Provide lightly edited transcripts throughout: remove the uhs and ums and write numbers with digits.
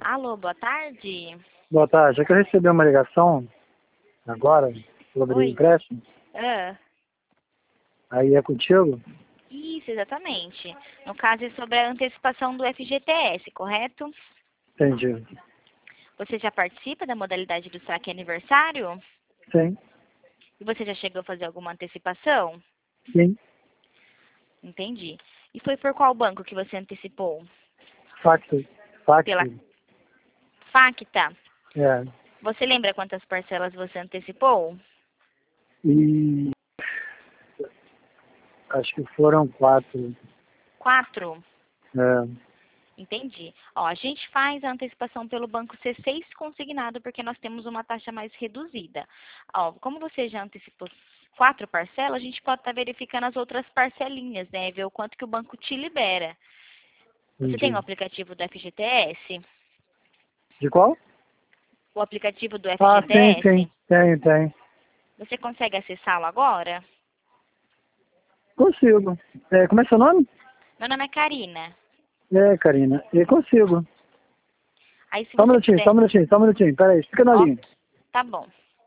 Alô, boa tarde. Boa tarde. É que eu recebi uma ligação agora sobre Oi. empréstimo. Ah, Aí é contigo? isso, exatamente. No caso é sobre a antecipação do FGTS, correto? Entendi. Você já participa da modalidade do saque aniversário? Sim, E você já chegou a fazer alguma antecipação? sim. Entendi. E foi por qual banco que você antecipou? Facto. Pela Facto. Facta. É. Você lembra quantas parcelas você antecipou? E acho que foram 4. 4? É. Entendi. Ó, a gente faz a antecipação pelo banco C6 consignado porque nós temos uma taxa mais reduzida. Ó, como você já antecipou 4 parcelas, a gente pode estar verificando as outras parcelinhas, né? Ver o quanto que o banco te libera. Você tem o Entendi. aplicativo do FGTS? De qual? O aplicativo do Ah, sim, sim. FGTS? Tem. Você consegue acessá-lo agora? Consigo. É, como é seu nome? Meu nome é Karina. É, Karina. E consigo. Aí se Só um você minutinho, puder... só um minutinho, só um minutinho. Pera aí, fica na Ó, linha. tá bom.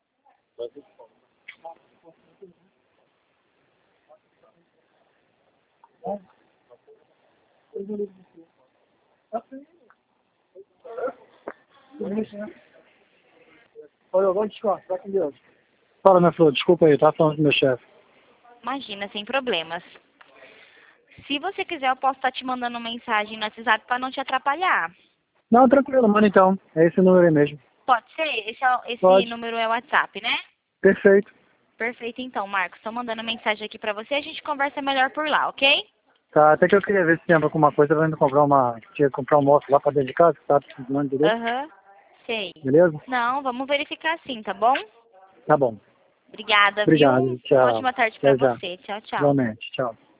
Olha, vamos desconto, tá com Deus. Fala, minha flor, desculpa aí, tá falando com meu chefe. Imagina, sem problemas. Se você quiser, eu posso estar te mandando mensagem no WhatsApp para não te atrapalhar. Não, tranquilo, mano, então. É esse número aí mesmo. Pode ser? Esse Pode. número é o WhatsApp, né? Perfeito. Perfeito, então, Marcos. Estou mandando mensagem aqui para você. A gente conversa melhor por lá, ok? Tá, até que eu queria ver se tem alguma coisa, eu indo comprar tinha que comprar um moço lá pra dentro de casa, tá precisando direito. Aham. Sei. Beleza? Não, vamos verificar sim, tá bom? Tá bom. Obrigada, viu? Obrigado, Uma tchau. ótima tarde para Até já. você. Tchau, tchau. Igualmente, tchau.